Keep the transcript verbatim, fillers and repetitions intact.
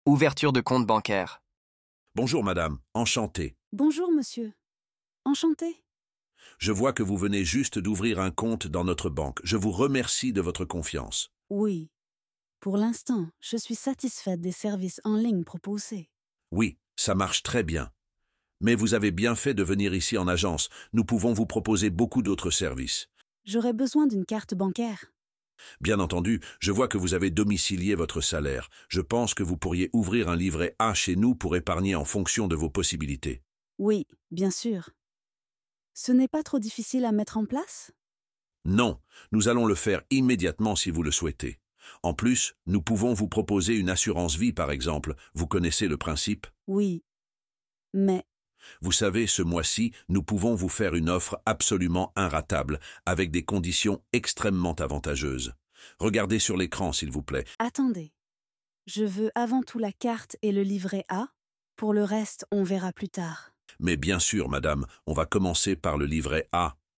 Ouverture de compte bancaire. Bonjour madame, enchanté. Bonjour monsieur. Enchanté. Je vois que vous venez juste d'ouvrir un compte dans notre banque. Je vous remercie de votre confiance. Oui. Pour l'instant, je suis satisfaite des services en ligne proposés. Oui, ça marche très bien. Mais vous avez bien fait de venir ici en agence. Nous pouvons vous proposer beaucoup d'autres services. J'aurais besoin d'une carte bancaire. Bien entendu, je vois que vous avez domicilié votre salaire. Je pense que vous pourriez ouvrir un livret A chez nous pour épargner en fonction de vos possibilités. Oui, bien sûr. Ce n'est pas trop difficile à mettre en place? Non, nous allons le faire immédiatement si vous le souhaitez. En plus, nous pouvons vous proposer une assurance vie par exemple. Vous connaissez le principe? Oui. Mais, Vous savez, ce mois-ci, nous pouvons vous faire une offre absolument inratable, avec des conditions extrêmement avantageuses. Regardez sur l'écran, s'il vous plaît. attendez. Je veux avant tout la carte et le livret A. Pour le reste, on verra plus tard. Mais bien sûr, madame, on va commencer par le livret A.